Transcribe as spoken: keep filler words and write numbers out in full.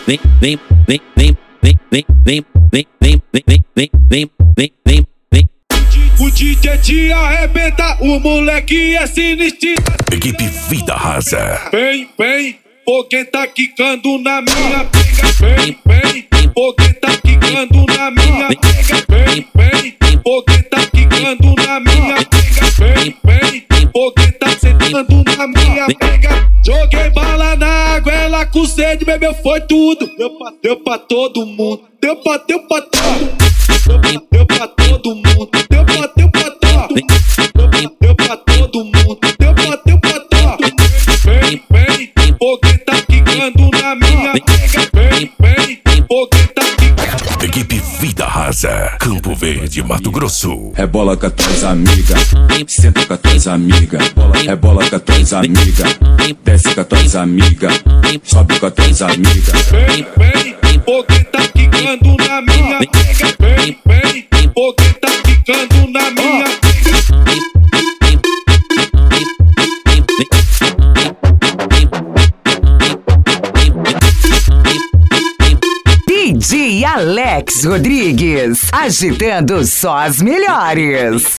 vem, vem, vem, vem, vem, vem, vem, vem, vem, vem, vem, vem, vem, vem, vem, vem. O D J te arrebenta, o moleque é sinistro. Equipe Vida Rasa. Vem, vem, porque tá quicando na minha pega. Vem, vem, porque tá quicando na minha pega. Vem, vem, porque tá quicando na minha pega. Vem, vem, porque tá sentando na minha pega. Joguei bala na água, ela com sede bebeu foi tudo. Deu pra, deu pra todo mundo, deu pra, deu pra todo mundo. Deu pra, deu pra todo mundo, deu pra, deu pra todo mundo. Deu pra, deu pra todo mundo, deu pra, deu pra todo mundo. Vem, vem, porque tá quicando na minha pega. Vem, vem, porque tá quicando. Equipe Vida Rasa. Campo Verde, Mato Grosso. Rebola com as tuas amigas, senta com as tuas amigas. Rebola com as tuas amigas, desce com as tuas amigas, sobe com as tuas amigas. Vem, vem, porque tá quicando na minha pega. Vem, vem, porque tá quicando na minha pega. D J Alex Rodrigues, agitando só as melhores.